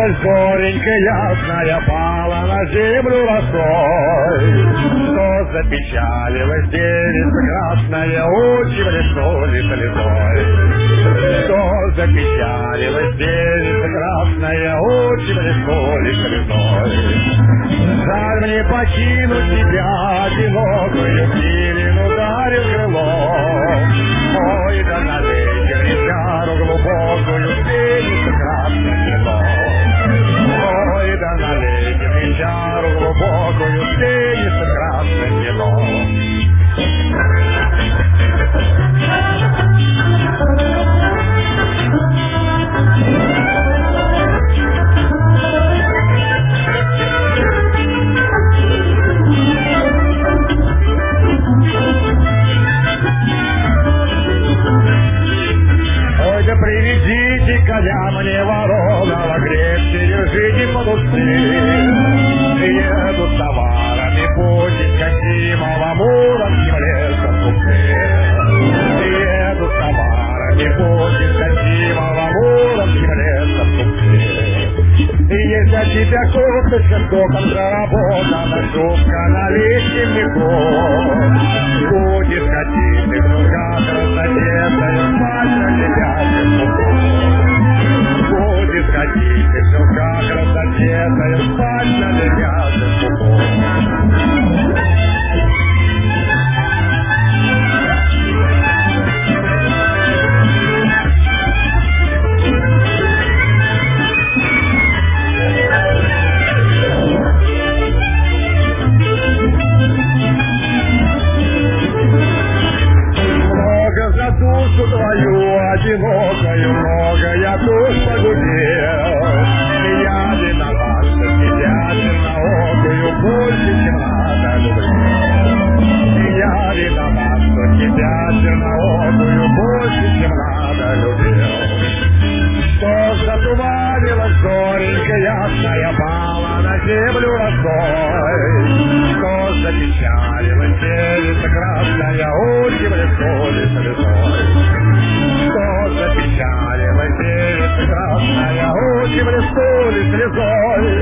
запечалилась зоренька ясная, пала на землю росой. Что запечалилась девица красная, очи блеснули слезой. Что запечалилась девица красная, очи блеснули слезой. Жаль мне покинуть тебя одинокую, Пилин ударил крылом. Ой, да налейте мне чару глубокую, светится красным вином. Ой, да налейте мне чару глубокую, светится красным вином. Приведите коня мне вороного, крепче держите под усы. Едут товарами пути, Касимова, Муромским лесом купцы. Едут товарами пути, Касимова, Муромским лесом купцы. И если от тебя кофточка с током заработана, шубка на лишнем веку, будет ходить и друга красотетая, мать на тебя будет ходить и друга красотетая, спать на тебя душу твою одинокую, много я душ погубил. Я виноват, что тебя черноокую больше, чем надо любил. Я виноват, что тебя черноокую больше, чем надо любил. Что затуманилась зоренька ясная, пала на землю росой. Что запечалилась девица красная, очи блеснули слезой. Что запечалилась девица красная, очи блеснули слезой.